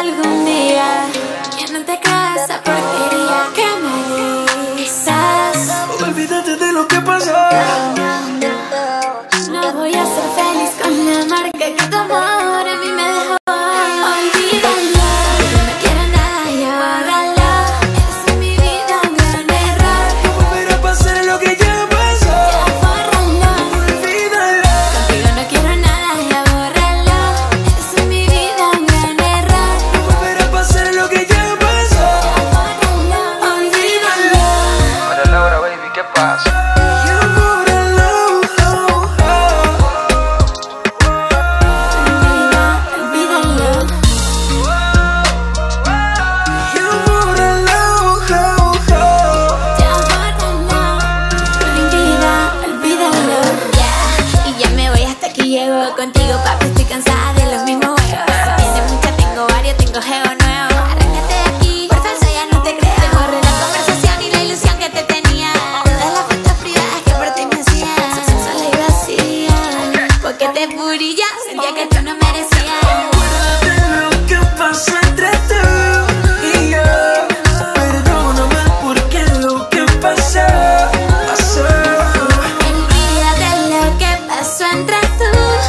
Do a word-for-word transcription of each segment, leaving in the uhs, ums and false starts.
algún día. Que no te creas esa porquería que me dices. Olvídate de lo que pasó. No voy a ser feliz con la marca que tu amor a mí me dejó. Olvídalo, yo no quiero nada, ya bórralo. Es en mi vida un gran error. No volverá a pasar lo que ya pasó. Ya bórralo, Olvídalo. contigo no quiero nada, ya bórralo. Es en mi vida un gran error. No volverá a pasar lo que ya pasó. Ya bórralo, olvídalo. Hola Laura, baby, ¿qué pasa? Llego contigo, papi, estoy cansada de los mismos juegos. Si tienes mucha, tengo varios, tengo geo nuevo. Arráncate de aquí, por falso ya no te creo. Te borré la conversación y la ilusión que te tenía. Todas las fotos privadas que por ti me hacían. Sola y vacía, porque te purilla, sentía que tú no merecías. Acuérdate lo que pasó entre tú y yo. Perdóname porque lo que pasó, pasó. Olvídate lo que pasó entre tú.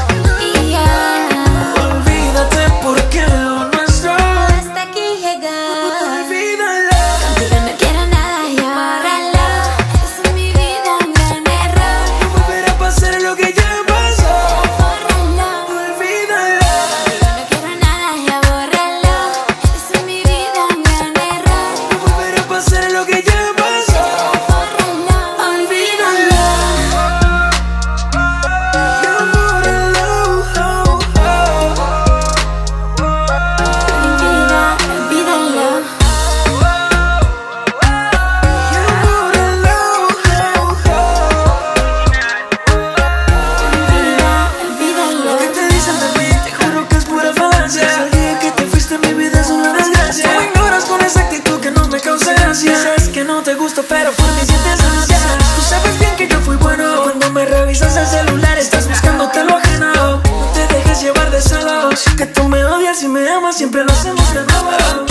Sabes que no te gusto, pero por mí sientes ansiedad. Tú sabes bien que yo fui bueno. Cuando me revisas el celular estás buscándote lo ajeno. No te dejes llevar de celos. Que tú me odias y me amas, siempre lo hacemos de nuevo.